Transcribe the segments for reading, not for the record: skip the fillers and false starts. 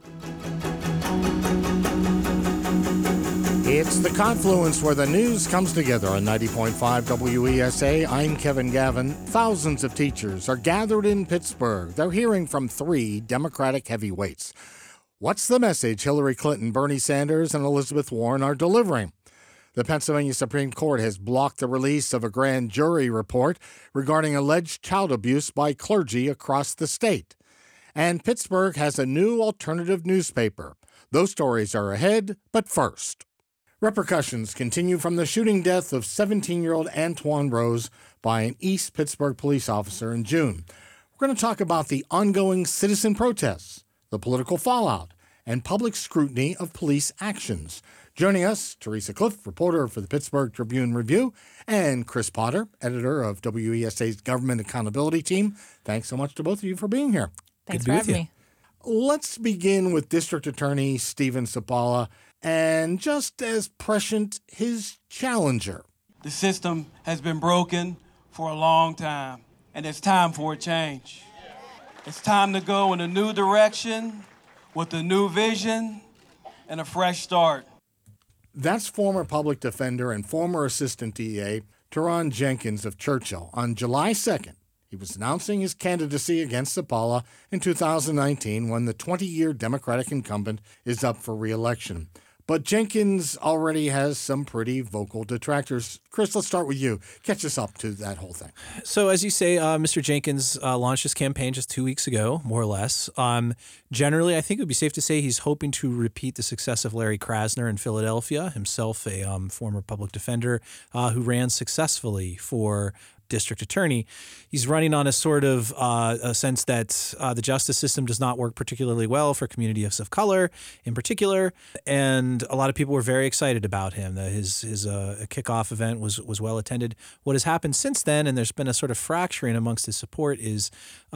It's the confluence where the news comes together on 90.5 WESA. I'm Kevin Gavin. Thousands of teachers are gathered in Pittsburgh. They're hearing from three Democratic heavyweights. What's the message Hillary Clinton, Bernie Sanders, and Elizabeth Warren are delivering? The Pennsylvania Supreme Court has blocked the release of a grand jury report regarding alleged child abuse by clergy across the state. And Pittsburgh has a new alternative newspaper. Those stories are ahead, but first. Repercussions continue from the shooting death of 17-year-old Antoine Rose by an East Pittsburgh police officer in June. We're going to talk about the ongoing citizen protests, the political fallout, and public scrutiny of police actions. Joining us, Teresa Cliff, reporter for the Pittsburgh Tribune-Review, and Chris Potter, editor of WESA's Government Accountability Team. Thanks so much to both of you for being here. Thanks for having me. Let's begin with District Attorney Stephen Sapala and, just as prescient, his challenger. The system has been broken for a long time, and it's time for a change. It's time to go in a new direction with a new vision and a fresh start. That's former public defender and former assistant DA Taron Jenkins of Churchill. On July 2nd, he was announcing his candidacy against Sapala in 2019 when the 20-year Democratic incumbent is up for re-election. But Jenkins already has some pretty vocal detractors. Chris, let's start with you. Catch us up to that whole thing. So as you say, Mr. Jenkins launched his campaign just 2 weeks ago, more or less. Generally, I think it would be safe to say he's hoping to repeat the success of Larry Krasner in Philadelphia, himself a former public defender who ran successfully for district attorney. He's running on a sort of a sense that the justice system does not work particularly well for communities of color in particular. And a lot of people were very excited about him. His kickoff event was well attended. What has happened since then, and there's been a sort of fracturing amongst his support, is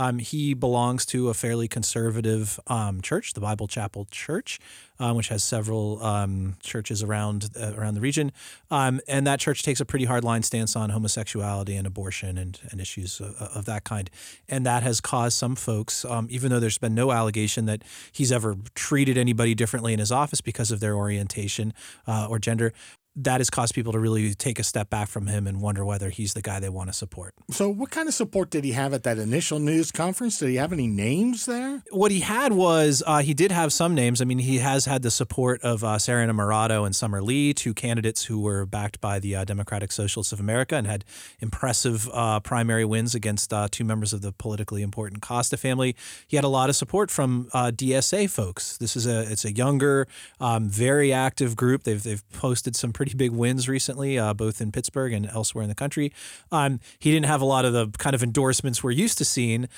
he belongs to a fairly conservative church, the Bible Chapel Church, which has several churches around the region. And that church takes a pretty hardline stance on homosexuality and abortion and issues of that kind. And that has caused some folks, even though there's been no allegation that he's ever treated anybody differently in his office because of their orientation or gender, that has caused people to really take a step back from him and wonder whether he's the guy they want to support. So what kind of support did he have at that initial news conference? Did he have any names there? What he had was, he did have some names. I mean, he has had the support of Sarah Innamorato and Summer Lee, two candidates who were backed by the Democratic Socialists of America and had impressive primary wins against two members of the politically important Costa family. He had a lot of support from DSA folks. It's a younger, very active group. They've posted some pretty big wins recently, both in Pittsburgh and elsewhere in the country. He didn't have a lot of the kind of endorsements we're used to seeing,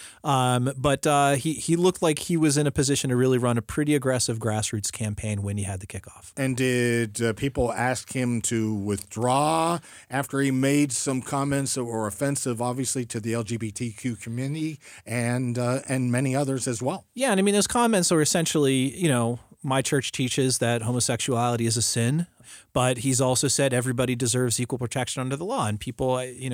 but he looked like he was in a position to really run a pretty aggressive grassroots campaign when he had the kickoff. And did people ask him to withdraw after he made some comments that were offensive, obviously, to the LGBTQ community and many others as well? Yeah, and I mean, those comments are essentially, my church teaches that homosexuality is a sin, but he's also said everybody deserves equal protection under the law. And people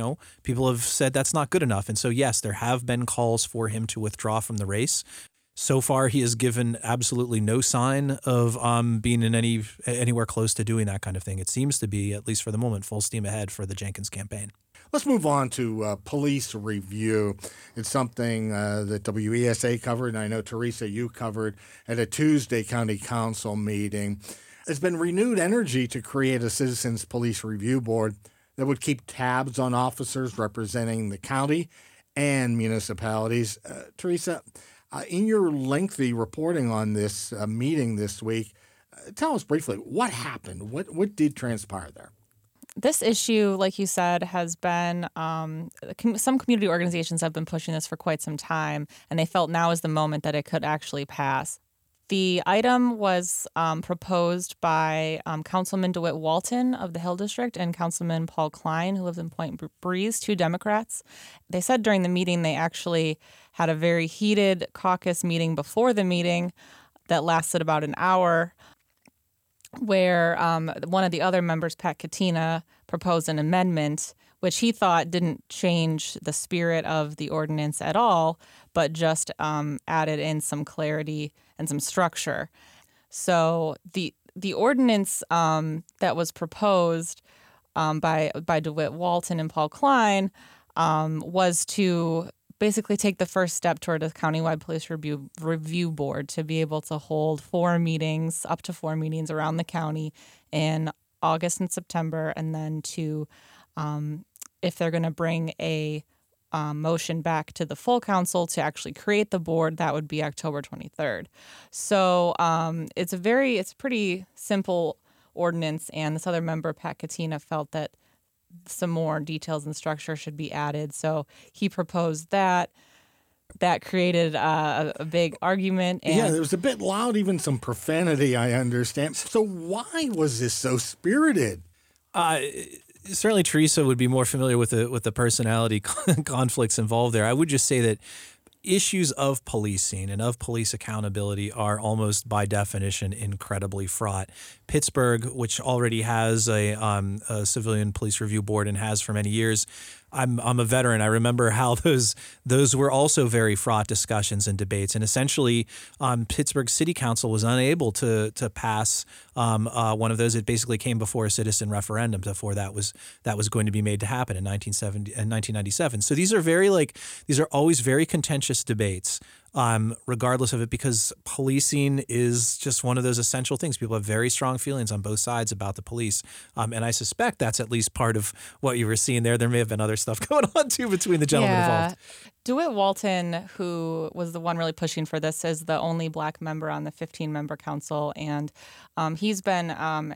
have said that's not good enough. And so, yes, there have been calls for him to withdraw from the race. So far, he has given absolutely no sign of being in anywhere close to doing that kind of thing. It seems to be, at least for the moment, full steam ahead for the Jenkins campaign. Let's move on to police review. It's something that WESA covered, and I know, Teresa, you covered at a Tuesday county council meeting. There's been renewed energy to create a citizens police review board that would keep tabs on officers representing the county and municipalities. Teresa, in your lengthy reporting on this meeting this week, tell us briefly what happened. What did transpire there? This issue, like you said, has been some community organizations have been pushing this for quite some time, and they felt now is the moment that it could actually pass. The item was proposed by Councilman DeWitt Walton of the Hill District and Councilman Paul Klein, who lives in Point Breeze, two Democrats. They said during the meeting they actually had a very heated caucus meeting before the meeting that lasted about an hour, where one of the other members, Pat Katina, proposed an amendment which he thought didn't change the spirit of the ordinance at all, but just added in some clarity and some structure. So the ordinance that was proposed by DeWitt Walton and Paul Klein was to basically take the first step toward a countywide police review board to be able to hold up to four meetings around the county in August and September, and then to, if they're going to bring a motion back to the full council to actually create the board, that would be October 23rd. So it's a pretty simple ordinance, and this other member, Pat Katina, felt that some more details and structure should be added. So he proposed that. That created a big argument. And yeah, it was a bit loud, even some profanity, I understand. So why was this so spirited? Certainly, Teresa would be more familiar with the personality conflicts involved there. I would just say that issues of policing and of police accountability are almost by definition incredibly fraught. Pittsburgh, which already has a civilian police review board and has for many years, I'm a veteran. I remember how those were also very fraught discussions and debates. And essentially, Pittsburgh City Council was unable to pass one of those. It basically came before a citizen referendum before that was going to be made to happen in 1997. So these are always very contentious debates. Regardless of it, because policing is just one of those essential things. People have very strong feelings on both sides about the police. And I suspect that's at least part of what you were seeing there. There may have been other stuff going on, too, between the gentlemen involved. DeWitt Walton, who was the one really pushing for this, is the only Black member on the 15-member council. And he's been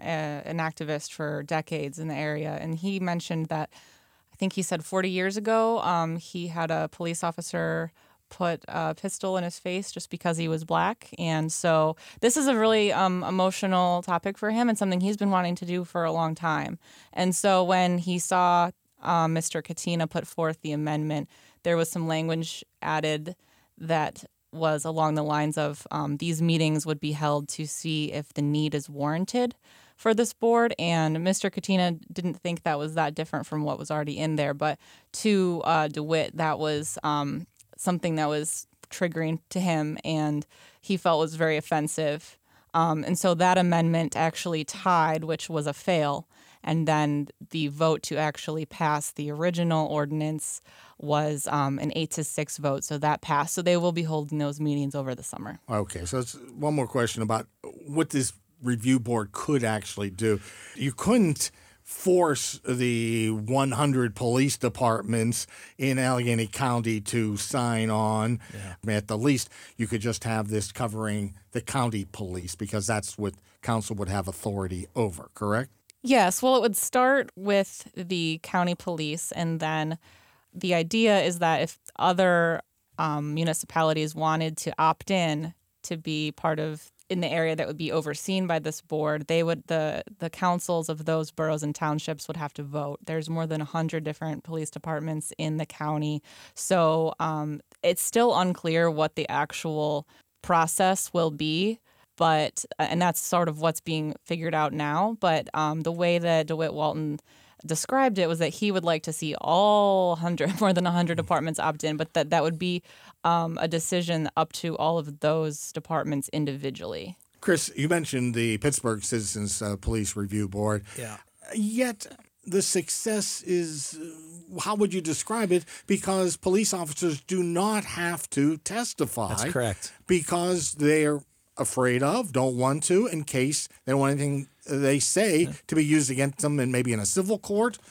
an activist for decades in the area. And he mentioned that, I think he said 40 years ago, he had a police officer put a pistol in his face just because he was Black. And so this is a really emotional topic for him and something he's been wanting to do for a long time. And so when he saw Mr. Katina put forth the amendment, there was some language added that was along the lines of these meetings would be held to see if the need is warranted for this board. And Mr. Katina didn't think that was that different from what was already in there. But to DeWitt, that was something that was triggering to him and he felt was very offensive. And so that amendment actually tied, which was a fail. And then the vote to actually pass the original ordinance was an 8-6 vote. So that passed. So they will be holding those meetings over the summer. Okay. So it's one more question about what this review board could actually do. You couldn't force the 100 police departments in Allegheny County to sign on. Yeah. At the least, you could just have this covering the county police because that's what council would have authority over, correct? Yes. Well, it would start with the county police, and then the idea is that if other municipalities wanted to opt in to be part of in the area that would be overseen by this board, they would the councils of those boroughs and townships would have to vote. There's more than 100 different police departments in the county, so it's still unclear what the actual process will be. But and that's sort of what's being figured out now. But the way that DeWitt Walton described it was that he would like to see all more than 100 departments opt in, but that would be a decision up to all of those departments individually. Chris, you mentioned the Pittsburgh Citizens Police Review Board. Yeah. Yet the success is, how would you describe it? Because police officers do not have to testify. That's correct. Because they're afraid of, don't want to, in case they don't want anything they say to be used against them, and maybe in a civil court,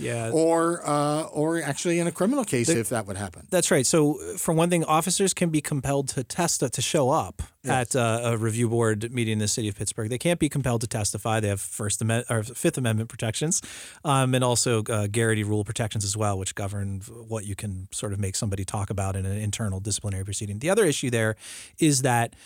or actually in a criminal case if that would happen. That's right. So, for one thing, officers can be compelled to show up at a review board meeting in the city of Pittsburgh. They can't be compelled to testify. They have Fifth Amendment protections, and also Garrity rule protections as well, which govern what you can sort of make somebody talk about in an internal disciplinary proceeding. The other issue there is that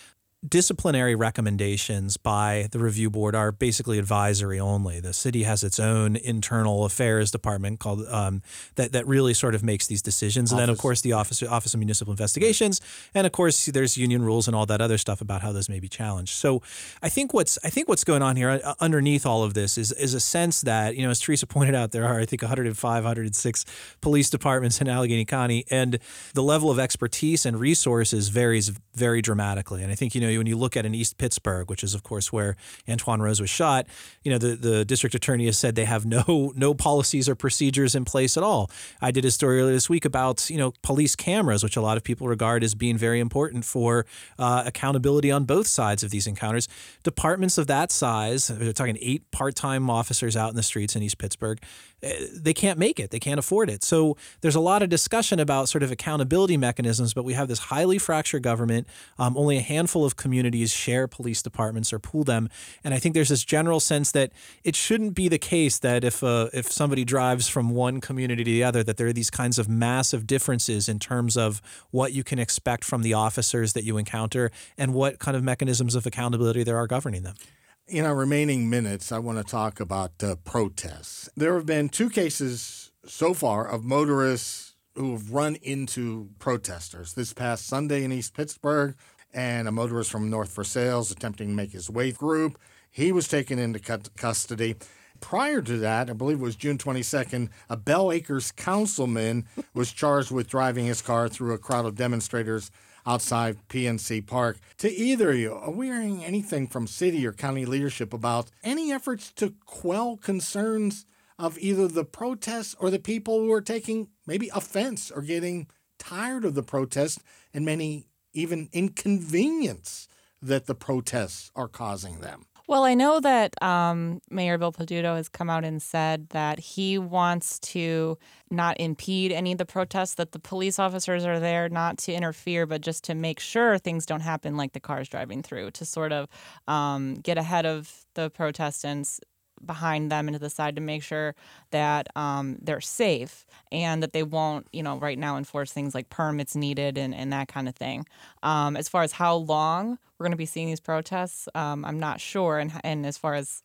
disciplinary recommendations by the review board are basically advisory only. The city has its own internal affairs department called that really sort of makes these decisions. And then, of course, the Office of Municipal Investigations. And, of course, there's union rules and all that other stuff about how those may be challenged. So I think what's going on here underneath all of this is a sense that, as Teresa pointed out, there are, I think, 105, 106 police departments in Allegheny County. And the level of expertise and resources varies very dramatically. And I think, when you look at in East Pittsburgh, which is, of course, where Antoine Rose was shot, the district attorney has said they have no policies or procedures in place at all. I did a story earlier this week about, police cameras, which a lot of people regard as being very important for accountability on both sides of these encounters. Departments of that size, they're talking 8 part-time officers out in the streets in East Pittsburgh, they can't make it. They can't afford it. So there's a lot of discussion about sort of accountability mechanisms, but we have this highly fractured government. Only a handful of communities share police departments or pool them. And I think there's this general sense that it shouldn't be the case that if somebody drives from one community to the other, that there are these kinds of massive differences in terms of what you can expect from the officers that you encounter and what kind of mechanisms of accountability there are governing them. In our remaining minutes, I want to talk about protests. There have been 2 cases so far of motorists who have run into protesters. This past Sunday in East Pittsburgh, and a motorist from North Versailles attempting to make his way through. He was taken into custody. Prior to that, I believe it was June 22nd, a Bell Acres councilman was charged with driving his car through a crowd of demonstrators outside PNC Park. To either of you, are we hearing anything from city or county leadership about any efforts to quell concerns of either the protests or the people who are taking maybe offense or getting tired of the protest and many even inconvenience that the protests are causing them? Well, I know that Mayor Bill Peduto has come out and said that he wants to not impede any of the protests, that the police officers are there not to interfere, but just to make sure things don't happen like the cars driving through, to sort of get ahead of the protestants behind them and to the side to make sure that they're safe and that they won't, right now enforce things like permits needed and that kind of thing. As far as how long we're going to be seeing these protests, I'm not sure. And as far as,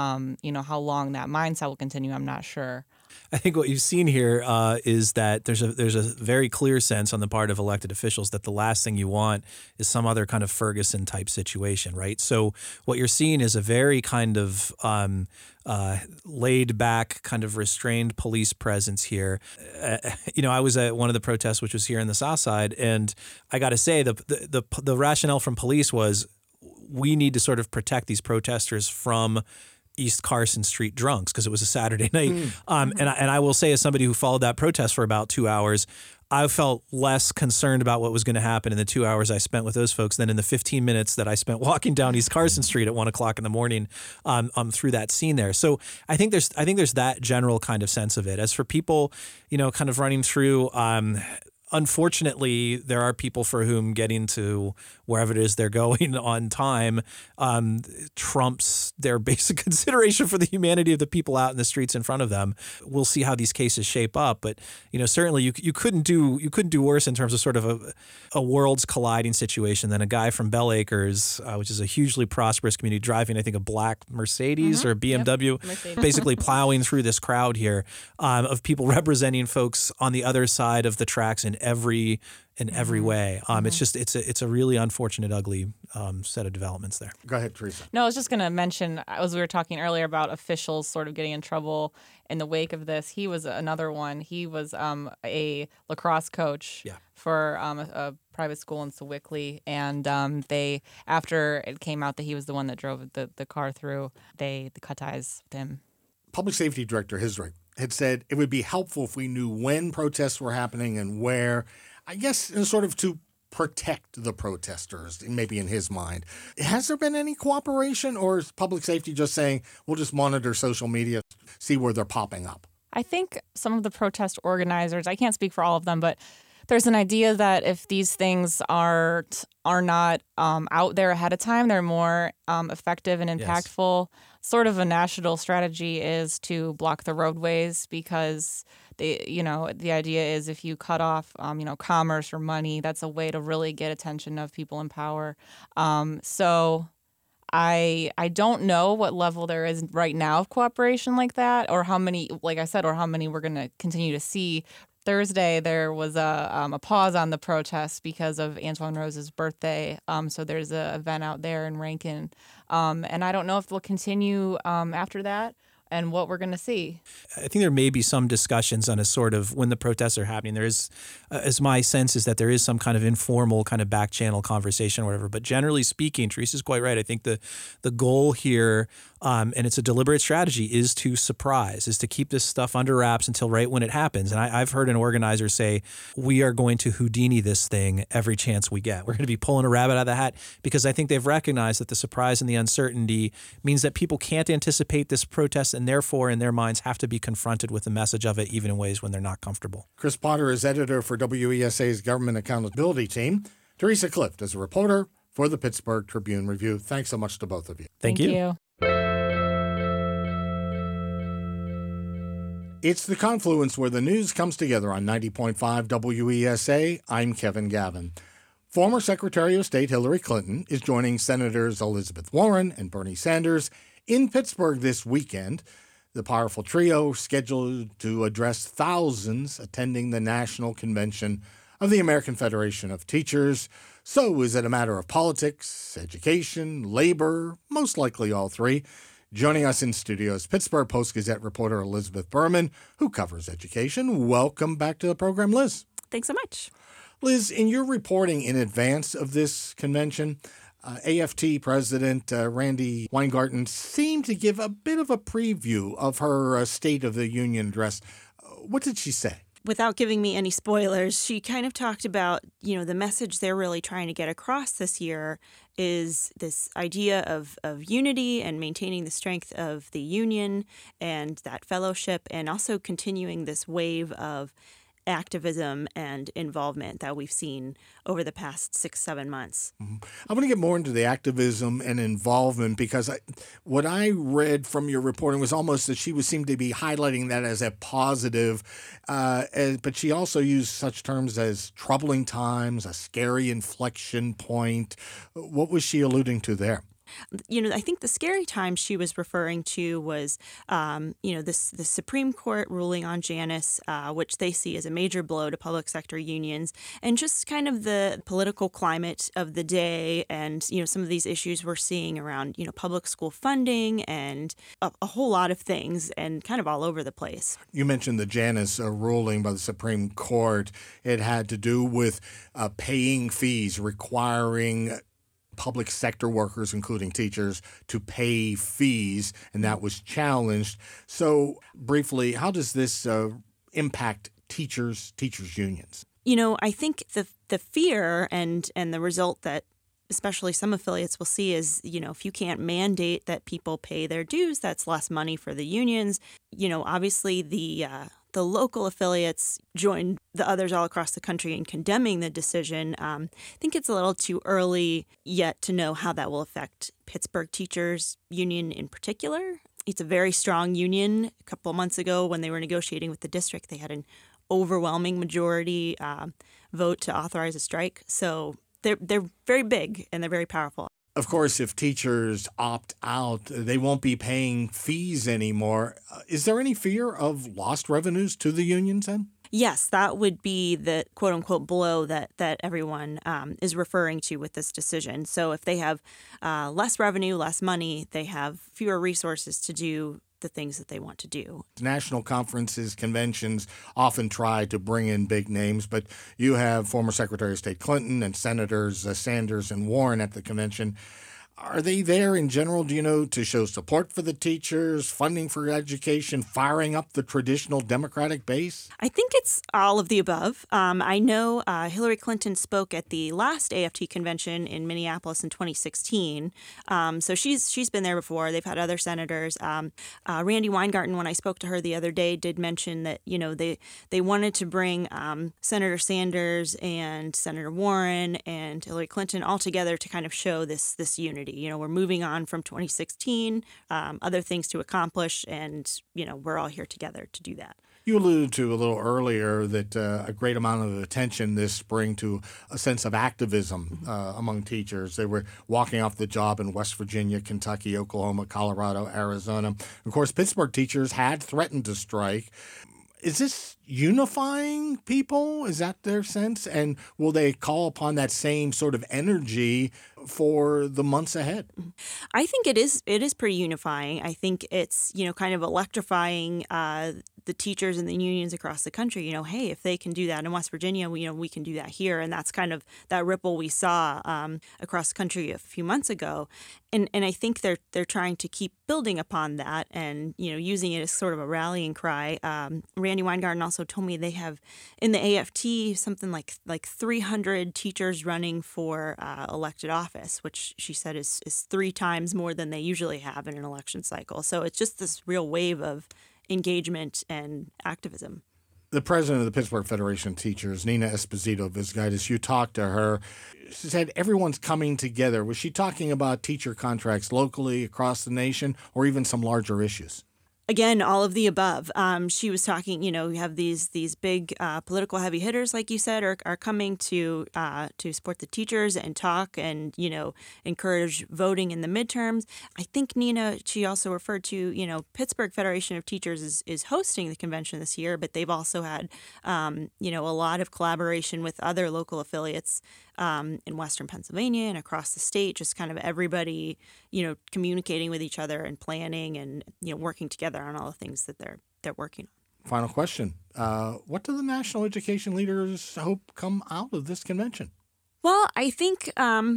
how long that mindset will continue, I'm not sure. I think what you've seen here is that there's a very clear sense on the part of elected officials that the last thing you want is some other kind of Ferguson type situation, right? So what you're seeing is a very kind of laid back, kind of restrained police presence here. I was at one of the protests, which was here in the South Side, and I got to say the rationale from police was we need to sort of protect these protesters from East Carson Street drunks because it was a Saturday night. And I will say, as somebody who followed that protest for about 2 hours, I felt less concerned about what was going to happen in the 2 hours I spent with those folks than in the 15 minutes that I spent walking down East Carson Street at 1 o'clock in the morning through that scene there. So I think there's that general kind of sense of it. As for people, kind of running through, unfortunately, there are people for whom getting to wherever it is they're going on time trumps their basic consideration for the humanity of the people out in the streets in front of them. We'll see how these cases shape up, but certainly you couldn't do worse in terms of sort of a worlds colliding situation than a guy from Bell Acres, which is a hugely prosperous community, driving I think a black Mercedes or a BMW, basically plowing through this crowd here of people representing folks on the other side of the tracks in every way. It's a really unfortunate, ugly set of developments there. Go ahead, Teresa. No, I was just going to mention, as we were talking earlier about officials sort of getting in trouble in the wake of this, he was another one. He was a lacrosse coach for a private school in Sewickley, and after it came out that he was the one that drove the car through, they cut ties with him. Public Safety Director Hisrick had said it would be helpful if we knew when protests were happening and where, I guess, sort of to protect the protesters, maybe in his mind. Has there been any cooperation, or is public safety just saying, we'll just monitor social media, see where they're popping up? I think some of the protest organizers, I can't speak for all of them, but there's an idea that if these things are not out there ahead of time, they're more effective and impactful. Yes. Sort of a national strategy is to block the roadways because the idea is if you cut off, commerce or money, that's a way to really get attention of people in power. So I don't know what level there is right now of cooperation like that, or how many, like I said, or how many we're going to continue to see. Thursday, there was a pause on the protests because of Antwon Rose's birthday. So there's an event out there in Rankin. And I don't know if we'll continue after that and what we're going to see. I think there may be some discussions on a sort of when the protests are happening. There is, as my sense is that there is some kind of informal kind of back channel conversation or whatever. But generally speaking, Teresa's quite right. I think the goal here, and it's a deliberate strategy, is to surprise, is to keep this stuff under wraps until right when it happens. And I've heard an organizer say, we are going to Houdini this thing every chance we get. We're going to be pulling a rabbit out of the hat, because I think they've recognized that the surprise and the uncertainty means that people can't anticipate this protest, and therefore in their minds have to be confronted with the message of it, even in ways when they're not comfortable. Chris Potter is editor for WESA's Government Accountability Team. Teresa Clift is a reporter for the Pittsburgh Tribune Review. Thanks so much to both of you. Thank you. It's the confluence where the news comes together on 90.5 WESA. I'm Kevin Gavin. Former Secretary of State Hillary Clinton is joining Senators Elizabeth Warren and Bernie Sanders in Pittsburgh this weekend. The powerful trio scheduled to address thousands attending the National Convention of the American Federation of Teachers. So is it a matter of politics, education, labor, most likely all three? Joining us in studio is Pittsburgh Post-Gazette reporter Elizabeth Berman, who covers education. Welcome back to the program, Liz. Thanks so much. Liz, in your reporting in advance of this convention, AFT President Randi Weingarten seemed to give a bit of a preview of her State of the Union address. What did she say? Without giving me any spoilers, she kind of talked about, the message they're really trying to get across this year is this idea of unity and maintaining the strength of the union and that fellowship, and also continuing this wave of activism and involvement that we've seen over the past 6-7 months. Mm-hmm. I want to get more into the activism and involvement, because what I read from your reporting was almost that she seemed to be highlighting that as a positive, but she also used such terms as troubling times, a scary inflection point. What was she alluding to there? I think the scary time she was referring to was, the Supreme Court ruling on Janus, which they see as a major blow to public sector unions, and just kind of the political climate of the day, and some of these issues we're seeing around public school funding and a whole lot of things, and kind of all over the place. You mentioned the Janus ruling by the Supreme Court. It had to do with paying fees, requiring public sector workers, including teachers, to pay fees, and that was challenged. So briefly, how does this impact teachers unions? I think the fear and the result that especially some affiliates will see is, if you can't mandate that people pay their dues, that's less money for the unions. Obviously the local affiliates joined the others all across the country in condemning the decision. I think it's a little too early yet to know how that will affect Pittsburgh Teachers Union in particular. It's a very strong union. A couple of months ago when they were negotiating with the district, they had an overwhelming majority vote to authorize a strike. So they're very big and they're very powerful. Of course, if teachers opt out, they won't be paying fees anymore. Is there any fear of lost revenues to the unions then? Yes, that would be the quote-unquote blow that everyone is referring to with this decision. So if they have less revenue, less money, they have fewer resources to do the things that they want to do. National conferences, conventions often try to bring in big names, but you have former Secretary of State Clinton and Senators Sanders and Warren at the convention. Are they there in general, do you know, to show support for the teachers, funding for education, firing up the traditional Democratic base? I think it's all of the above. I know Hillary Clinton spoke at the last AFT convention in Minneapolis in 2016. So she's been there before. They've had other senators. Randi Weingarten, when I spoke to her the other day, did mention that, they wanted to bring Senator Sanders and Senator Warren and Hillary Clinton all together to kind of show this unity. We're moving on from 2016, other things to accomplish, and, we're all here together to do that. You alluded to a little earlier that a great amount of attention this spring to a sense of activism among teachers. They were walking off the job in West Virginia, Kentucky, Oklahoma, Colorado, Arizona. Of course, Pittsburgh teachers had threatened to strike. Is this unifying people? Is that their sense? And will they call upon that same sort of energy for the months ahead? I think it is pretty unifying. I think it's, kind of electrifying the teachers and the unions across the country. Hey, if they can do that in West Virginia, we can do that here. And that's kind of that ripple we saw across the country a few months ago. And I think they're trying to keep building upon that and, using it as sort of a rallying cry. Randy Weingarten also told me they have in the AFT something like 300 teachers running for elected office, which she said is 3 times more than they usually have in an election cycle. So it's just this real wave of engagement and activism. The president of the Pittsburgh Federation of Teachers, Nina Esposito Vizgaitis, you talked to her. She said everyone's coming together. Was she talking about teacher contracts locally, across the nation, or even some larger issues? Again, all of the above. She was talking, you have these big political heavy hitters, like you said, are coming to support the teachers and talk and, encourage voting in the midterms. I think, Nina, she also referred to, Pittsburgh Federation of Teachers is hosting the convention this year, but they've also had, a lot of collaboration with other local affiliates in Western Pennsylvania and across the state, just kind of everybody, communicating with each other and planning and, working together on all the things that they're working on. Final question. What do the national education leaders hope come out of this convention? Well, I think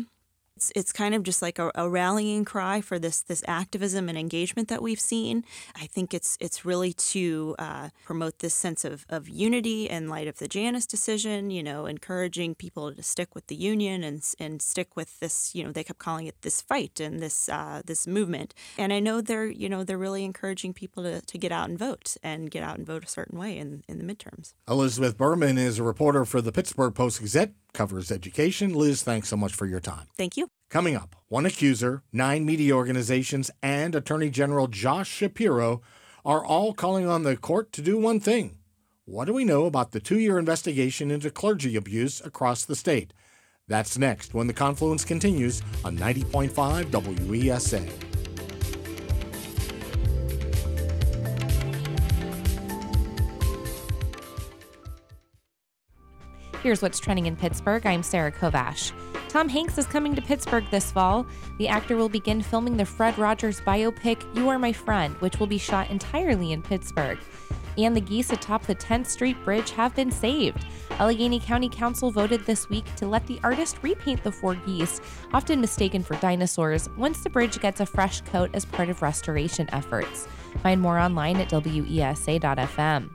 it's kind of just like a rallying cry for this activism and engagement that we've seen. I think it's really to promote this sense of unity in light of the Janus decision, encouraging people to stick with the union and stick with this, they kept calling it this fight and this movement. And I know they're really encouraging people to get out and vote a certain way in the midterms. Elizabeth Berman is a reporter for the Pittsburgh Post-Gazette, covers education. Liz, thanks so much for your time. Thank you. Coming up, one accuser, 9 media organizations, and Attorney General Josh Shapiro are all calling on the court to do one thing. What do we know about the 2-year investigation into clergy abuse across the state? That's next when The Confluence continues on 90.5 WESA. Here's what's trending in Pittsburgh. I'm Sarah Kovash. Tom Hanks is coming to Pittsburgh this fall. The actor will begin filming the Fred Rogers biopic, You Are My Friend, which will be shot entirely in Pittsburgh. And the geese atop the 10th Street Bridge have been saved. Allegheny County Council voted this week to let the artist repaint the 4 geese, often mistaken for dinosaurs, once the bridge gets a fresh coat as part of restoration efforts. Find more online at WESA.fm.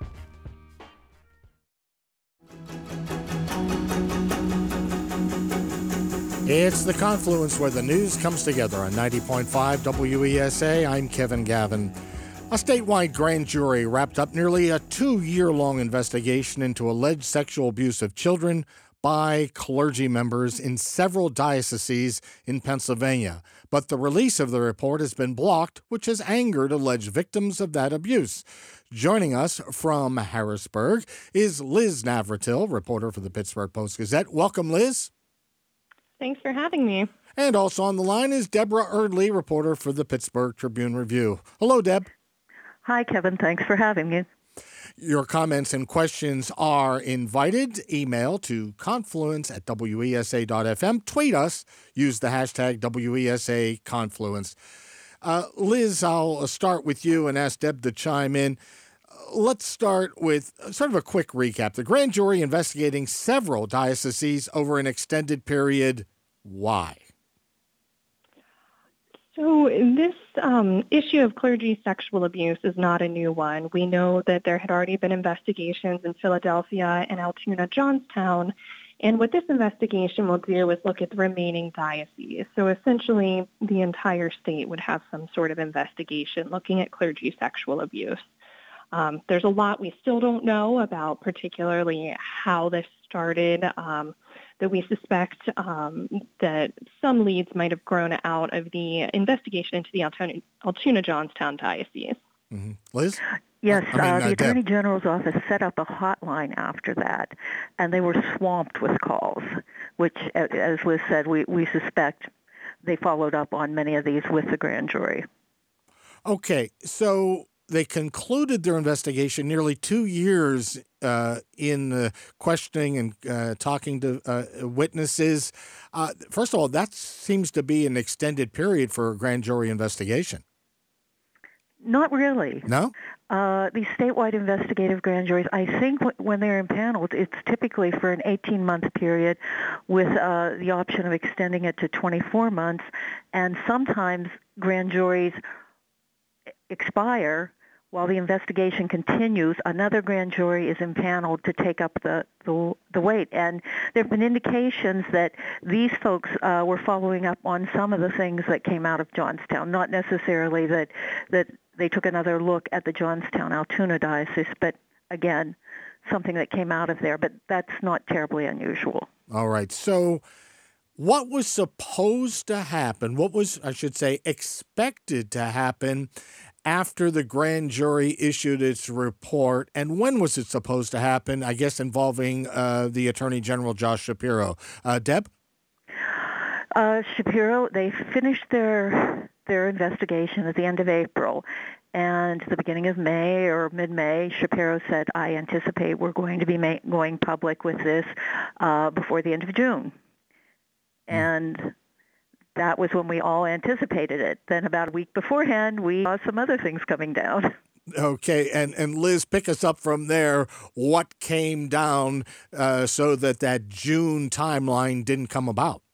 It's The Confluence, where the news comes together on 90.5 WESA. I'm Kevin Gavin. A statewide grand jury wrapped up nearly a 2-year-long investigation into alleged sexual abuse of children by clergy members in several dioceses in Pennsylvania. But the release of the report has been blocked, which has angered alleged victims of that abuse. Joining us from Harrisburg is Liz Navratil, reporter for the Pittsburgh Post-Gazette. Welcome, Liz. Thanks for having me. And also on the line is Deborah Erdley, reporter for the Pittsburgh Tribune-Review. Hello, Deb. Hi, Kevin. Thanks for having me. Your comments and questions are invited. Email to confluence@wesa.fm. Tweet us. Use the hashtag WESAConfluence. Liz, I'll start with you and ask Deb to chime in. Let's start with sort of a quick recap. The grand jury investigating several dioceses over an extended period. Why? So this issue of clergy sexual abuse is not a new one. We know that there had already been investigations in Philadelphia and Altoona, Johnstown. And what this investigation will do is look at the remaining dioceses. So essentially, the entire state would have some sort of investigation looking at clergy sexual abuse. There's a lot we still don't know about, particularly how this started, that we suspect that some leads might have grown out of the investigation into the Altoona-Johnstown diocese. Mm-hmm. Liz? Yes, the Deb. Attorney General's office set up a hotline after that, and they were swamped with calls, which, as Liz said, we suspect they followed up on many of these with the grand jury. Okay, so they concluded their investigation nearly 2 years in questioning and talking to witnesses. First of all, that seems to be an extended period for a grand jury investigation. Not really. No? These statewide investigative grand juries, I think when they're impaneled, it's typically for an 18-month period with the option of extending it to 24 months. And sometimes grand juries expire while the investigation continues. Another grand jury is impaneled to take up the weight. And there have been indications that these folks were following up on some of the things that came out of Johnstown, not necessarily that they took another look at the Johnstown-Altoona diocese, but again, something that came out of there. But that's not terribly unusual. All right. So what was supposed to happen, what was, I should say, expected to happen after the grand jury issued its report, and when was it supposed to happen, I guess, involving the Attorney General Josh Shapiro? Deb? Shapiro, they finished their investigation at the end of April, and the beginning of May or mid-May, Shapiro said, I anticipate we're going to be going public with this before the end of June. And that was when we all anticipated it. Then about a week beforehand, we saw some other things coming down. Okay, and Liz, pick us up from there. What came down so that June timeline didn't come about?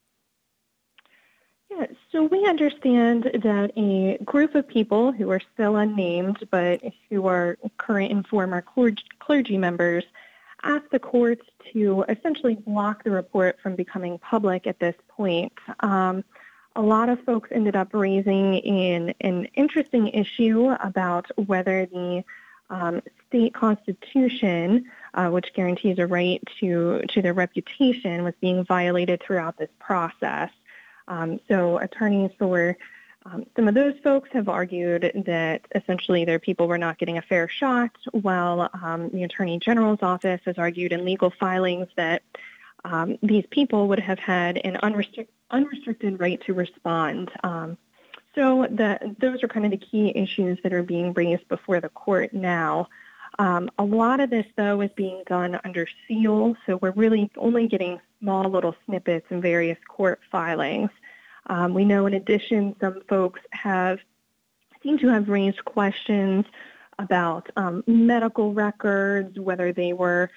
Yeah, so we understand that a group of people who are still unnamed, but who are current and former clergy members, asked the courts to essentially block the report from becoming public at this point. A lot of folks ended up raising an interesting issue about whether the state constitution, which guarantees a right to their reputation, was being violated throughout this process. So attorneys for some of those folks have argued that essentially their people were not getting a fair shot, while the Attorney General's office has argued in legal filings that these people would have had an unrestricted right to respond. So those are kind of the key issues that are being raised before the court now. A lot of this, though, is being done under seal, so we're really only getting small little snippets in various court filings. We know, in addition, some folks seem to have raised questions about medical records, whether they were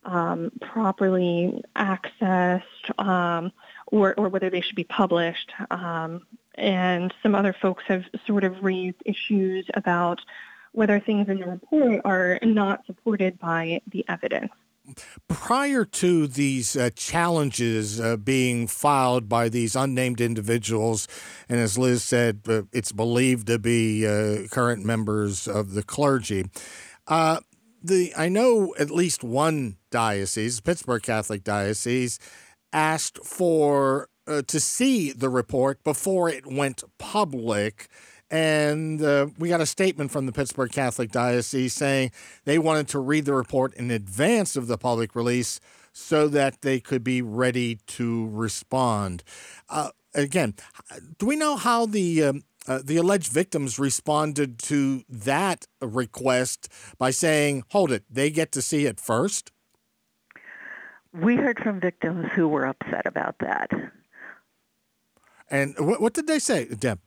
properly accessed or whether they should be published. And some other folks have sort of raised issues about whether things in the report are not supported by the evidence. Prior to these challenges being filed by these unnamed individuals, and as Liz said, it's believed to be current members of the clergy, I know at least one diocese, Pittsburgh Catholic Diocese, asked for to see the report before it went public. And we got a statement from the Pittsburgh Catholic Diocese saying they wanted to read the report in advance of the public release so that they could be ready to respond. Again, do we know how the alleged victims responded to that request by saying, hold it, they get to see it first? We heard from victims who were upset about that. And what did they say, Deb?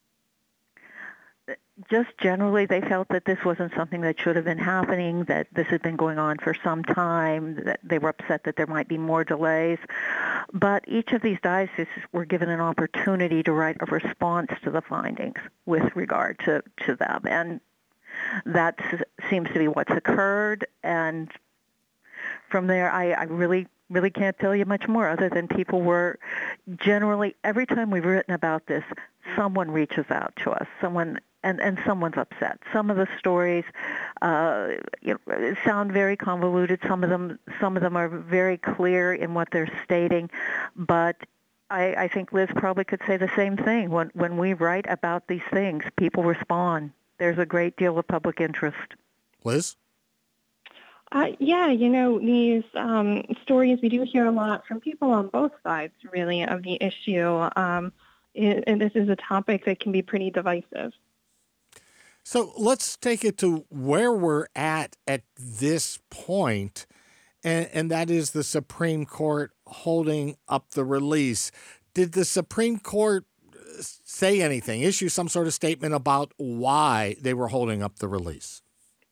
Just generally, they felt that this wasn't something that should have been happening, that this had been going on for some time, that they were upset that there might be more delays. But each of these dioceses were given an opportunity to write a response to the findings with regard to them. And that seems to be what's occurred. And from there, I really can't tell you much more other than people were generally, every time we've written about this, someone reaches out to us, and someone's upset. Some of the stories sound very convoluted. Some of them are very clear in what they're stating, but I think Liz probably could say the same thing. When we write about these things, people respond. There's a great deal of public interest. Liz? Yeah, these stories, we do hear a lot from people on both sides, really, of the issue. And this is a topic that can be pretty divisive. So let's take it to where we're at this point, and that is the Supreme Court holding up the release. Did the Supreme Court say anything, issue some sort of statement about why they were holding up the release?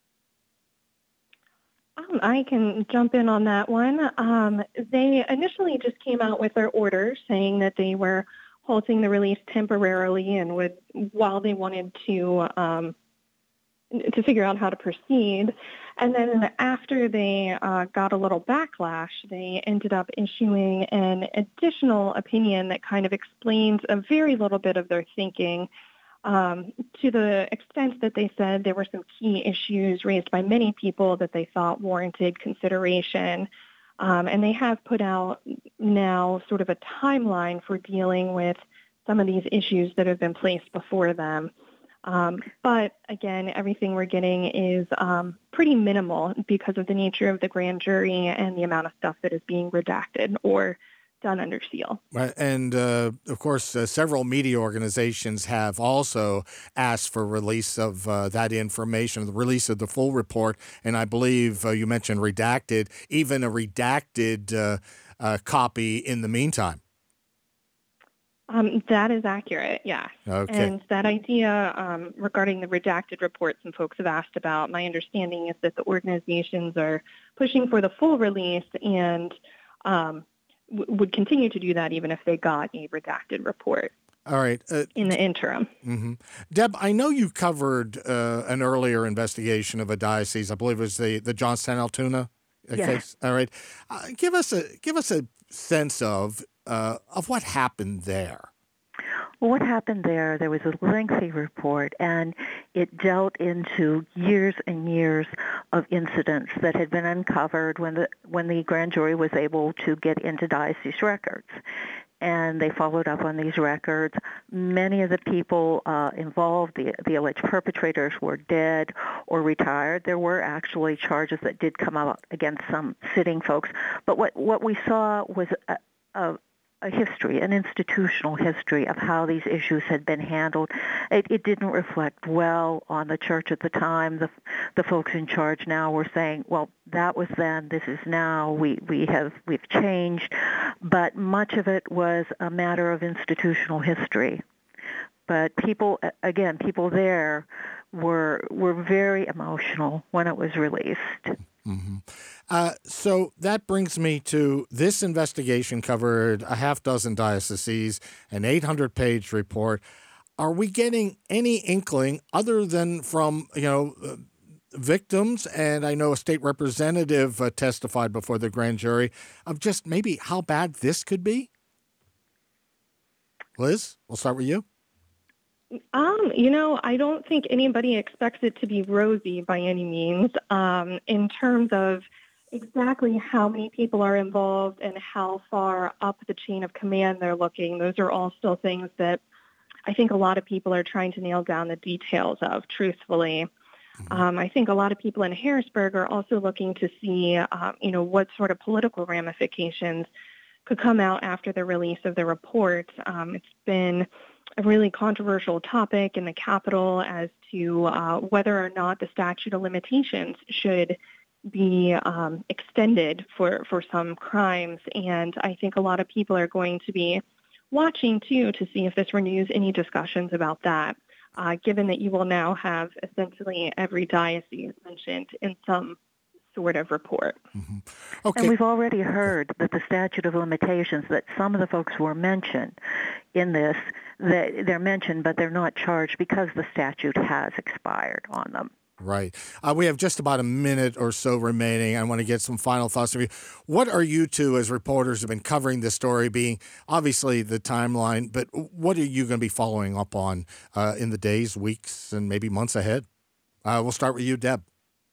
I can jump in on that one. They initially just came out with their order saying that they were halting the release temporarily and while they wanted to figure out how to proceed. And then after they got a little backlash, they ended up issuing an additional opinion that kind of explains a very little bit of their thinking, to the extent that they said there were some key issues raised by many people that they thought warranted consideration. And they have put out now sort of a timeline for dealing with some of these issues that have been placed before them. But again, everything we're getting is pretty minimal because of the nature of the grand jury and the amount of stuff that is being redacted or done under seal. And, of course, several media organizations have also asked for release of that information, the release of the full report. And I believe you mentioned redacted, even a redacted copy in the meantime. That is accurate, yes. Okay. And that idea regarding the redacted reports some folks have asked about, my understanding is that the organizations are pushing for the full release and would continue to do that even if they got a redacted report. All right. In the interim. Mm-hmm. Deb, I know you covered an earlier investigation of a diocese. I believe it was the Johnstown Altoona case. All right. Give us a sense of what happened there. Well, what happened there was a lengthy report, and it dealt into years and years of incidents that had been uncovered when the grand jury was able to get into diocese records. And they followed up on these records. Many of the people involved, the alleged perpetrators, were dead or retired. There were actually charges that did come out against some sitting folks. But what we saw was a history, an institutional history of how these issues had been handled. It didn't reflect well on the church at the time. The folks in charge now were saying, well, that was then, this is now, we've changed. But much of it was a matter of institutional history. But people there were very emotional when it was released. Mm-hmm. So that brings me to this investigation covered a half dozen dioceses, an 800-page report. Are we getting any inkling other than from, victims, and I know a state representative testified before the grand jury, of just maybe how bad this could be? Liz, we'll start with you. I don't think anybody expects it to be rosy by any means. In terms of exactly how many people are involved and how far up the chain of command they're looking, those are all still things that I think a lot of people are trying to nail down the details of, truthfully. I think a lot of people in Harrisburg are also looking to see, what sort of political ramifications could come out after the release of the report. It's been a really controversial topic in the Capitol as to whether or not the statute of limitations should be extended for some crimes. And I think a lot of people are going to be watching, too, to see if this renews any discussions about that, given that you will now have essentially every diocese mentioned in some sort of report. Mm-hmm. Okay. And we've already heard that the statute of limitations, that some of the folks were mentioned in this, that they're mentioned, but they're not charged because the statute has expired on them. Right. We have just about a minute or so remaining. I want to get some final thoughts from you. What are you two, as reporters, have been covering this story, being obviously the timeline, but what are you going to be following up on in the days, weeks, and maybe months ahead? We'll start with you, Deb.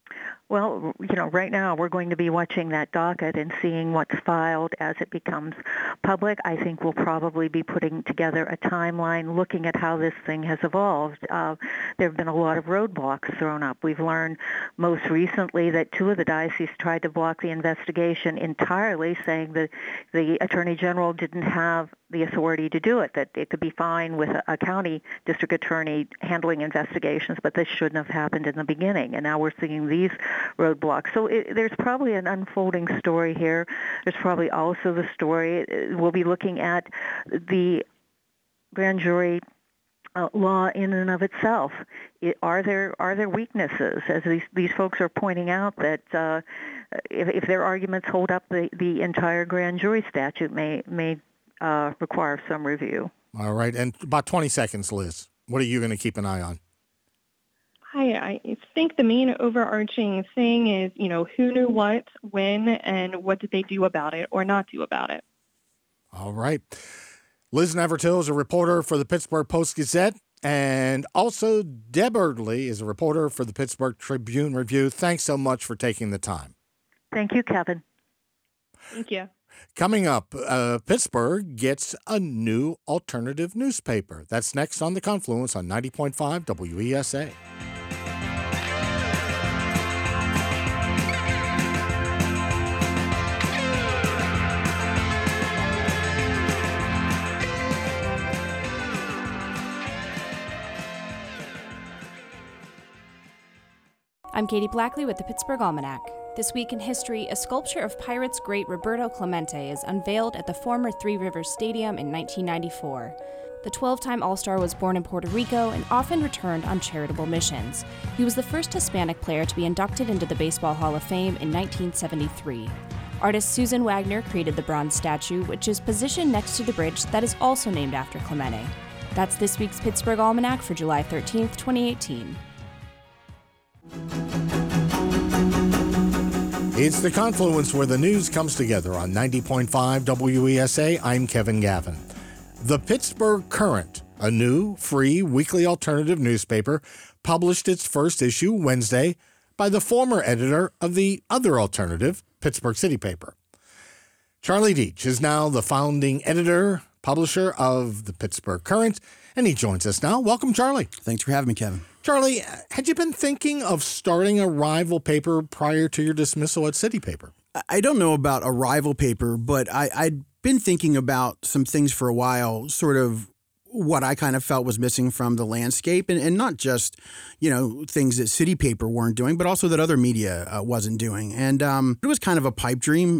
Well, right now we're going to be watching that docket and seeing what's filed as it becomes public. I think we'll probably be putting together a timeline looking at how this thing has evolved. There have been a lot of roadblocks thrown up. We've learned most recently that 2 of the dioceses tried to block the investigation entirely, saying that the Attorney General didn't have the authority to do it, that it could be fine with a county district attorney handling investigations, but this shouldn't have happened in the beginning. And now we're seeing these roadblocks. So there's probably an unfolding story here. There's probably also the story, we'll be looking at the grand jury law in and of itself. Are there weaknesses, as these folks are pointing out, that if their arguments hold up, the entire grand jury statute may require some review. All right. And about 20 seconds, Liz. What are you going to keep an eye on? I think the main overarching thing is, who knew what, when, and what did they do about it or not do about it. All right. Liz Nevertil is a reporter for the Pittsburgh Post-Gazette, and also Deb Erdley is a reporter for the Pittsburgh Tribune-Review. Thanks so much for taking the time. Thank you, Kevin. Thank you. Coming up, Pittsburgh gets a new alternative newspaper. That's next on The Confluence on 90.5 WESA. I'm Katie Blackley with the Pittsburgh Almanac. This week in history, a sculpture of Pirates great Roberto Clemente is unveiled at the former Three Rivers Stadium in 1994. The 12-time All-Star was born in Puerto Rico and often returned on charitable missions. He was the first Hispanic player to be inducted into the Baseball Hall of Fame in 1973. Artist Susan Wagner created the bronze statue, which is positioned next to the bridge that is also named after Clemente. That's this week's Pittsburgh Almanac for July 13th, 2018. It's The Confluence, where the news comes together on 90.5 WESA. I'm Kevin Gavin. The Pittsburgh Current, a new, free, weekly alternative newspaper, published its first issue Wednesday by the former editor of the other alternative, Pittsburgh City Paper. Charlie Deitch is now the founding editor, publisher of the Pittsburgh Current, and he joins us now. Welcome, Charlie. Thanks for having me, Kevin. Charlie, had you been thinking of starting a rival paper prior to your dismissal at City Paper? I don't know about a rival paper, but I'd been thinking about some things for a while, sort of what I kind of felt was missing from the landscape, and not just, things that City Paper weren't doing, but also that other media wasn't doing. And it was kind of a pipe dream,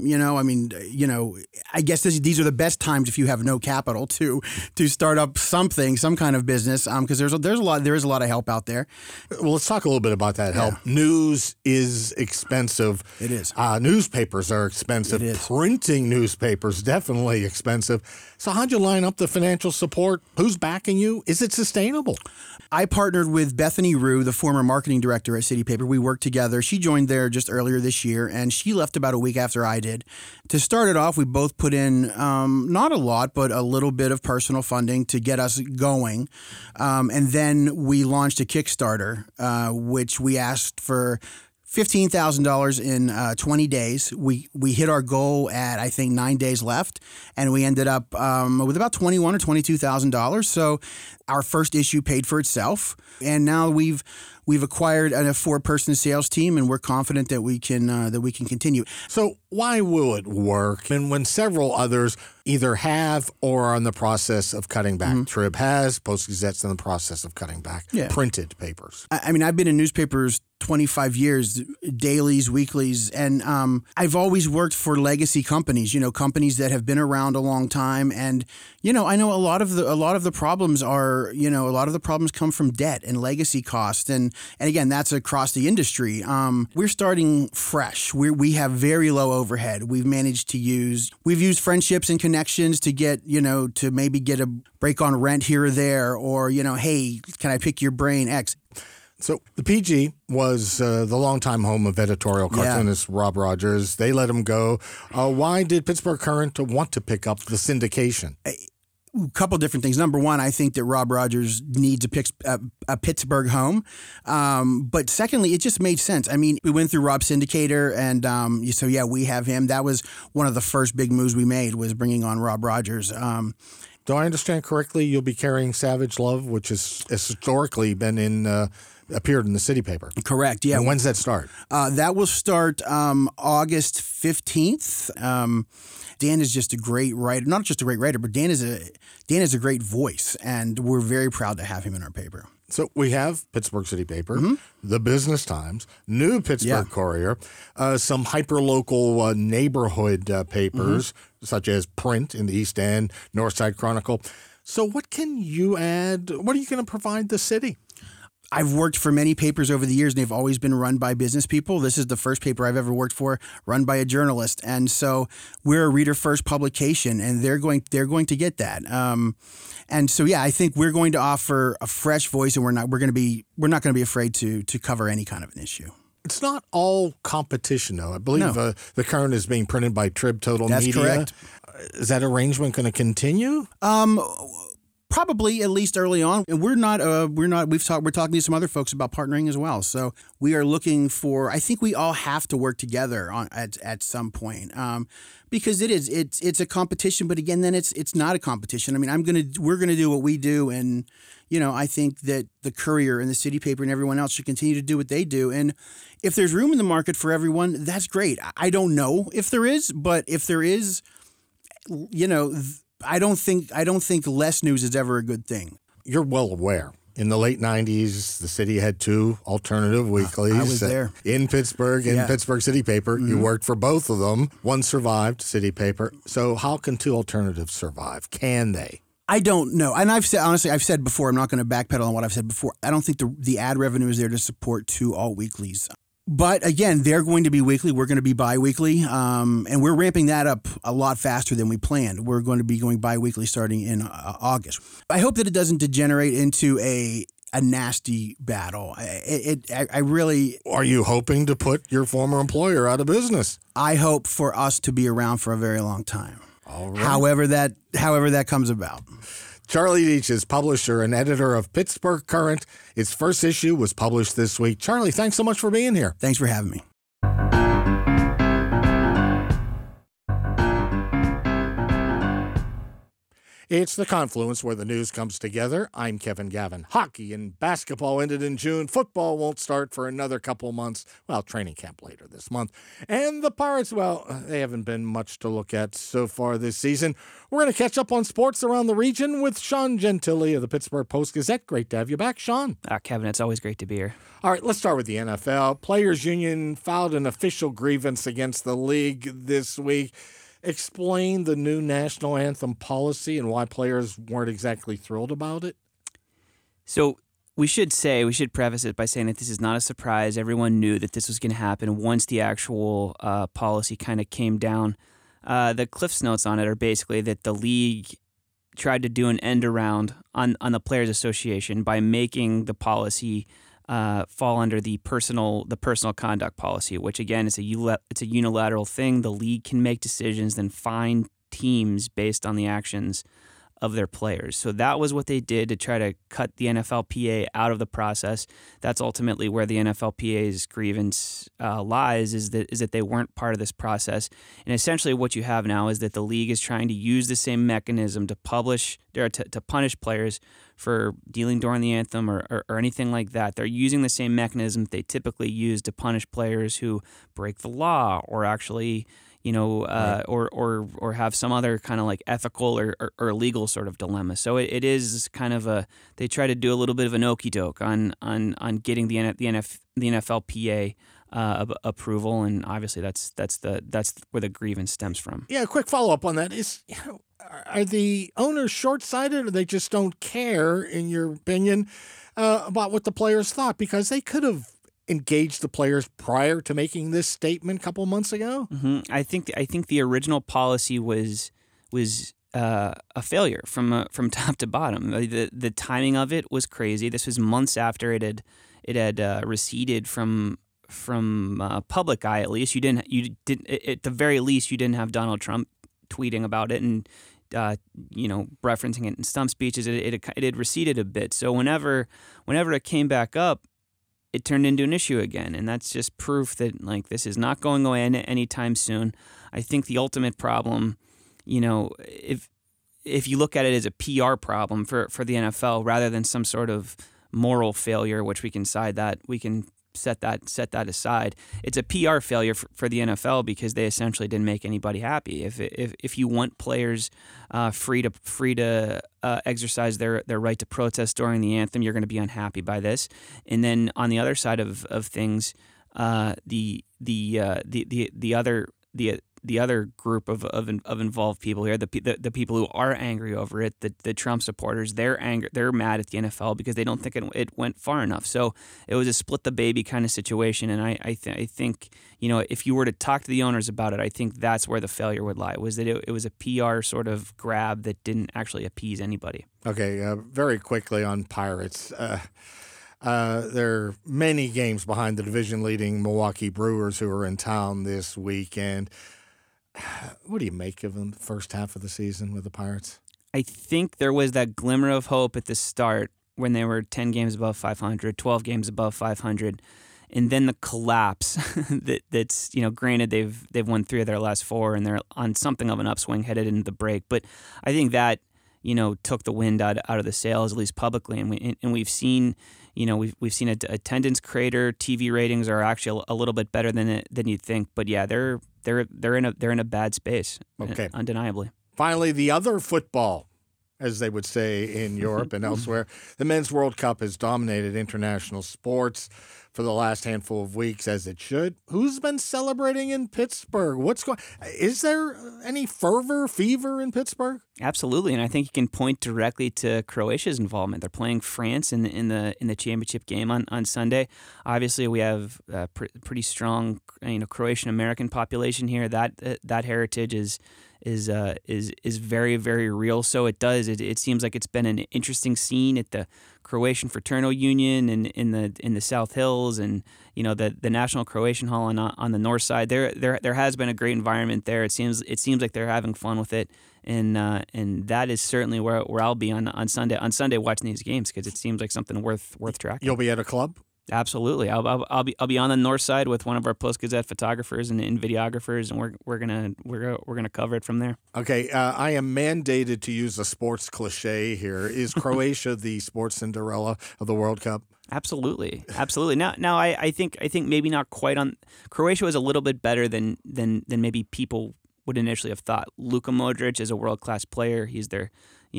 I guess these are the best times if you have no capital to start up some kind of business, because there is a lot of help out there. Well, let's talk a little bit about that help. Yeah. News is expensive. It is. Newspapers are expensive. It is. Printing newspapers, definitely expensive. So how'd you line up the financial support? Who's backing you? Is it sustainable? I partnered with Bethany Rue, the former marketing director at City Paper. We worked together. She joined there just earlier this year, and she left about a week after I did. To start it off, we both put in not a lot, but a little bit of personal funding to get us going. And then we launched a Kickstarter, which we asked for $15,000 in 20 days. We hit our goal at, I think, 9 days left, and we ended up with about $21,000 or $22,000. So our first issue paid for itself, and now we've acquired a 4-person sales team, and we're confident that we can continue. So why will it work? And when several others either have or are in the process of cutting back, Trib has, Post-Gazette's in the process of cutting back printed papers. I mean, I've been in newspapers 25 years, dailies, weeklies, and I've always worked for legacy companies, companies that have been around a long time. And, I know a lot of the problems are, a lot of the problems come from debt and legacy costs. And again, that's across the industry. We're starting fresh. We have very low overhead. We've used friendships and connections to get, to maybe get a break on rent here or there, or, hey, can I pick your brain, X? So the PG was the longtime home of editorial cartoonist Rob Rogers. They let him go. Why did Pittsburgh Current want to pick up the syndication? A couple different things. Number one, I think that Rob Rogers needs a Pittsburgh home. But secondly, it just made sense. I mean, we went through Rob Syndicator, and so yeah, we have him. That was one of the first big moves we made, was bringing on Rob Rogers. Do I understand correctly? You'll be carrying Savage Love, which has historically been appeared in the City Paper. Correct. Yeah. And when's that start? That will start August 15th. Dan is just a great writer. Not just a great writer, but Dan is a great voice, and we're very proud to have him in our paper. So we have Pittsburgh City Paper, the Business Times, New Pittsburgh Courier, some hyperlocal neighborhood papers, such as Print in the East End, Northside Chronicle. So what can you add? What are you going to provide the city? I've worked for many papers over the years, and they've always been run by business people. This is the first paper I've ever worked for run by a journalist, and so we're a reader-first publication, and they're going to get that. And so, yeah, I think we're going to offer a fresh voice, and we're not going to be afraid to cover any kind of an issue. It's not all competition, though. I believe the current is being printed by Trib Total Media. That's correct. Is that arrangement going to continue? Probably, at least early on. And we're talking to some other folks about partnering as well. So we are looking for, I think we all have to work together at some point. Because it's a competition, but again, then it's not a competition. I mean, we're gonna do what we do, and I think that the Courier and the City Paper and everyone else should continue to do what they do. And if there's room in the market for everyone, that's great. I don't know if there is, but if there is, I don't think less news is ever a good thing. You're well aware. In the late 90s, the city had two alternative weeklies. I was there. In Pittsburgh, Pittsburgh City Paper. You worked for both of them. One survived, City Paper. So how can two alternatives survive? Can they? I don't know. And I've said before, I'm not going to backpedal on what I've said before. I don't think the ad revenue is there to support two all-weeklies. But again, they're going to be weekly. We're going to be bi-weekly. And we're ramping that up a lot faster than we planned. We're going to be going bi-weekly starting in August. I hope that it doesn't degenerate into a nasty battle. I really... Are you hoping to put your former employer out of business? I hope for us to be around for a very long time. All right. However that comes about. Charlie Deitch is publisher and editor of Pittsburgh Current. Its first issue was published this week. Charlie, thanks so much for being here. Thanks for having me. It's the confluence where the news comes together. I'm Kevin Gavin. Hockey and basketball ended in June. Football won't start for another couple months. Well, training camp later this month. And the Pirates, well, they haven't been much to look at so far this season. We're going to catch up on sports around the region with Sean Gentili of the Pittsburgh Post-Gazette. Great to have you back, Sean. Kevin, it's always great to be here. All right, let's start with the NFL. Players Union filed an official grievance against the league this week. Explain the new national anthem policy and why players weren't exactly thrilled about it. So we should preface it by saying that this is not a surprise. Everyone knew that this was going to happen once the actual policy kind of came down. The Cliff's Notes on it are basically that the league tried to do an end around on the Players Association by making the policy fall under the personal conduct policy, which again it's a unilateral thing. The league can make decisions, then fine teams based on the actions of their players. So that was what they did to try to cut the NFLPA out of the process. That's ultimately where the NFLPA's grievance lies, is that they weren't part of this process. And essentially what you have now is that the league is trying to use the same mechanism to punish players for dealing during the anthem or anything like that. They're using the same mechanism they typically use to punish players who break the law or actually or have some other kind of like ethical or legal sort of dilemma. So it is kind of they try to do a little bit of an okey doke on getting the NFLPA approval, and obviously that's where the grievance stems from. Yeah, a quick follow up on that is, are the owners short sighted, or they just don't care, in your opinion, about what the players thought? Because they could have engaged the players prior to making this statement a couple months ago. Mm-hmm. I think the original policy was a failure from top to bottom. The timing of it was crazy. This was months after it had receded from public eye. At least you didn't at the very least you didn't have Donald Trump tweeting about it and referencing it in stump speeches, it had receded a bit. So whenever it came back up, it turned into an issue again, and that's just proof that like this is not going away anytime soon. I think the ultimate problem, if you look at it as a PR problem for the NFL rather than some sort of moral failure, which we can set that aside. It's a PR failure for the NFL because they essentially didn't make anybody happy. If you want players free to exercise their right to protest during the anthem, you're going to be unhappy by this. And then on the other side of things, the other group of involved people here, the people who are angry over it, the Trump supporters, they're mad at the NFL because they don't think it went far enough. So it was a split the baby kind of situation, and I think if you were to talk to the owners about it, I think that's where the failure would lie. Was that it was a PR sort of grab that didn't actually appease anybody. Okay, very quickly on Pirates. There are many games behind the division-leading Milwaukee Brewers who are in town this weekend. What do you make of them the first half of the season with the Pirates? I think there was that glimmer of hope at the start when they were 10 games above 500, 12 games above 500, and then the collapse that's granted they've won 3 of their last 4 and they're on something of an upswing headed into the break, but I think that took the wind out of the sails, at least publicly, and we've seen we've seen attendance crater. TV ratings are actually a little bit better than you'd think, but yeah, they're in a bad space. Okay, undeniably. Finally, the other football, as they would say in Europe and elsewhere, the Men's World Cup has dominated international sports for the last handful of weeks, as it should. Who's been celebrating in Pittsburgh? Is there any fever in Pittsburgh? Absolutely, and I think you can point directly to Croatia's involvement. They're playing France in the championship game on Sunday. Obviously, we have a pretty strong Croatian American population here. That heritage is very, very real. So it seems like it's been an interesting scene at the Croatian Fraternal Union and in the South Hills, and the National Croatian Hall on the north side. There has been a great environment there. It seems like they're having fun with it, and that is certainly where I'll be on Sunday watching these games, because it seems like something worth tracking. You'll be at a club? Absolutely, I'll be on the north side with one of our Post-Gazette photographers and videographers, and we're gonna cover it from there. Okay, I am mandated to use a sports cliche here. Is Croatia the sports Cinderella of the World Cup? Absolutely. Now I think maybe not quite on. Croatia was a little bit better than maybe people would initially have thought. Luka Modric is a world-class player. He's their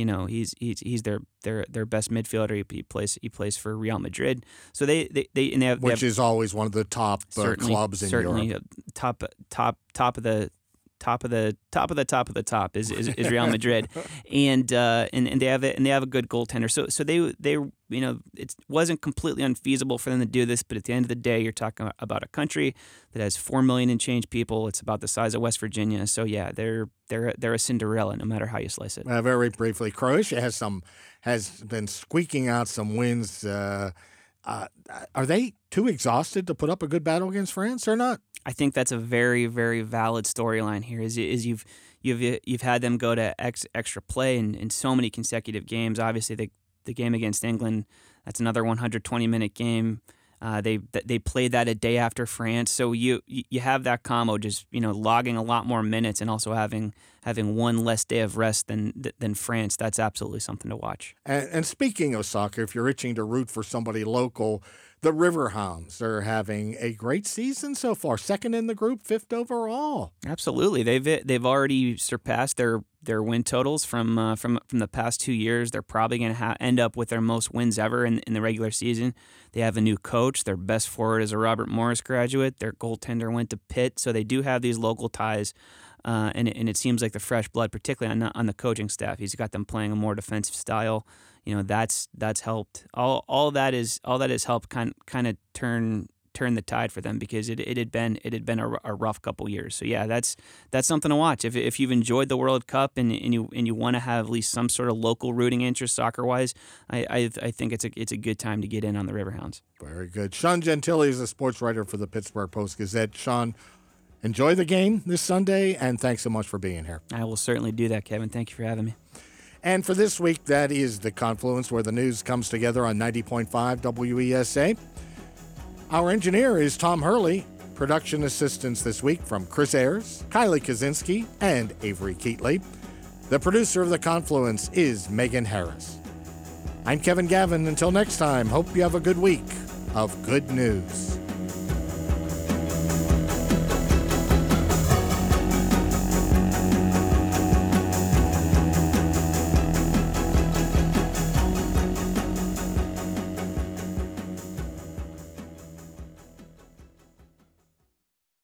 best midfielder. He plays for Real Madrid. So they have, which is always one of the top clubs in Europe. Top of the top is Real Madrid, and they have a good goaltender. So they it wasn't completely unfeasible for them to do this, but at the end of the day, you're talking about a country that has 4 million and change people. It's about the size of West Virginia. So yeah, they're a Cinderella, no matter how you slice it. Very briefly, Croatia has been squeaking out some wins. Are they too exhausted to put up a good battle against France or not? I think that's a very, very valid storyline here. Is you've had them go to extra play in so many consecutive games. Obviously, the game against England, that's another 120-minute game. They played that a day after France, so you have that combo just logging a lot more minutes and also having one less day of rest than France. That's absolutely something to watch. And speaking of soccer, if you're itching to root for somebody local, the Riverhounds are having a great season so far. Second in the group, 5th overall. Absolutely, they've already surpassed their win totals from the past 2 years. They're probably going to end up with their most wins ever in the regular season. They have a new coach. Their best forward is a Robert Morris graduate. Their goaltender went to Pitt, so they do have these local ties. And it seems like the fresh blood, particularly on the coaching staff, he's got them playing a more defensive style. That's helped. All that has helped kind of turn the tide for them, because it had been a rough couple years. So yeah, that's something to watch. If you've enjoyed the World Cup and you want to have at least some sort of local rooting interest soccer wise, I think it's a good time to get in on the Riverhounds. Very good. Sean Gentile is a sports writer for the Pittsburgh Post-Gazette. Sean, Enjoy the game this Sunday, and thanks so much for being here. I will certainly do that, Kevin. Thank you for having me. And for this week, that is The Confluence, where the news comes together on 90.5 WESA. Our engineer is Tom Hurley. Production assistance this week from Chris Ayers, Kylie Kaczynski, and Avery Keatley. The producer of The Confluence is Megan Harris. I'm Kevin Gavin. Until next time, hope you have a good week of good news.